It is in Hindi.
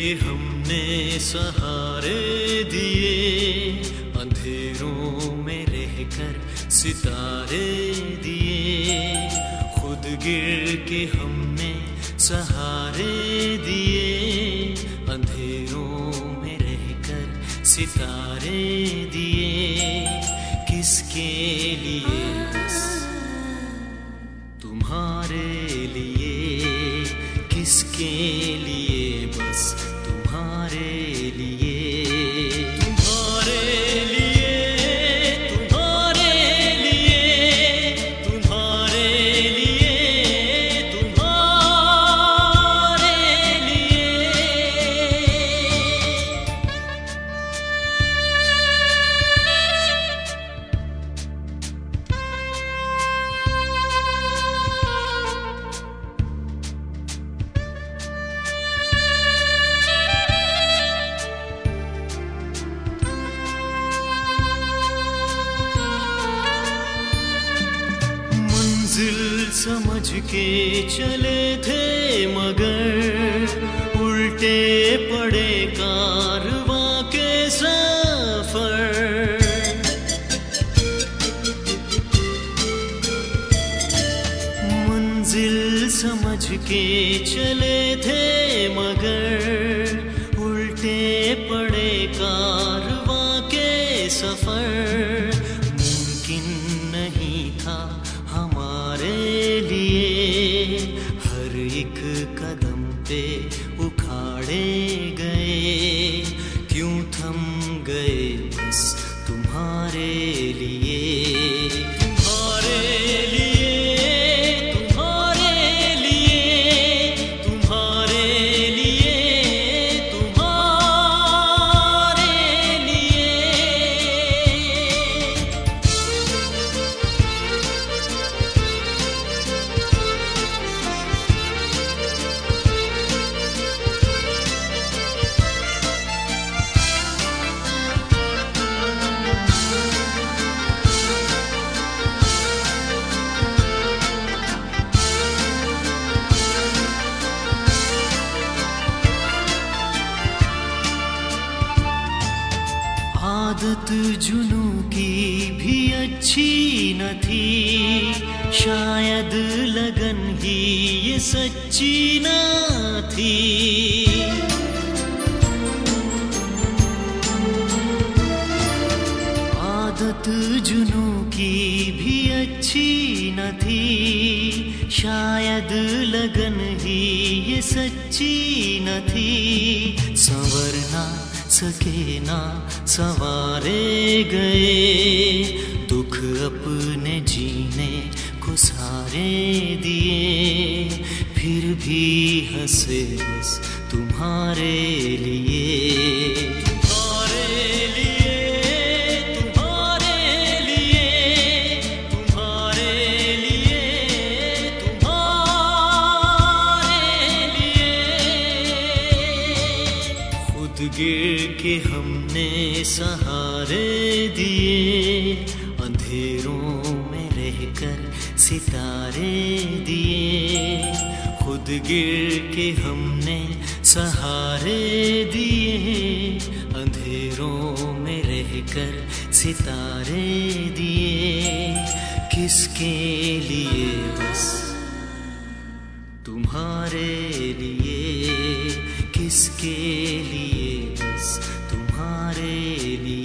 के हमने सहारे दिए, अंधेरों में रहकर सितारे दिए। खुद गिर के हमने सहारे दिए, अंधेरों में रहकर सितारे दिए। किसके लिए? बस तुम्हारे लिए। किसके लिए? बस तुम्हारे लिए। तुम्हारे लिए, तुम्हारे लिए, तुम्हारे लिए, तुम्हारे लिए। मंजिल समझ के चले थे मगर उल्टे पड़े कारवां के सफर। मंजिल समझ के चले थे मगर उल्टे पड़े कारवां के सफर। मुमकिन नहीं था हमारे लिए, हर एक कदम पे उखाड़े गए। क्यों थम गए? बस तुम्हारे लिए। तुम्हारे लिए, तुम्हारे लिए, तुम्हारे लिए, तुम्हारे लिए। आदत जुनू की भी अच्छी न थी, शायद लगन ही ये सच्ची न थी। आदत जुनू की भी अच्छी न थी, शायद लगन ही ये सच्ची न थी। संवरना सके ना संवारे गए, दुख अपने जीने को सारे दिए। फिर भी हंसे बस तुम्हारे लिए। तुम्हारे लिए, तुम्हारे लिए, तुम्हारे लिए, तुम्हारे लिए। खुद गिर के हमने सहारे दिए, अंधेरों में रहकर सितारे दिए। खुद गिर के हमने सहारे दिए, अंधेरों में रहकर सितारे दिए। किसके लिए? बस तुम्हारे लिए। किसके लिए? बस तुम्हारे लिए।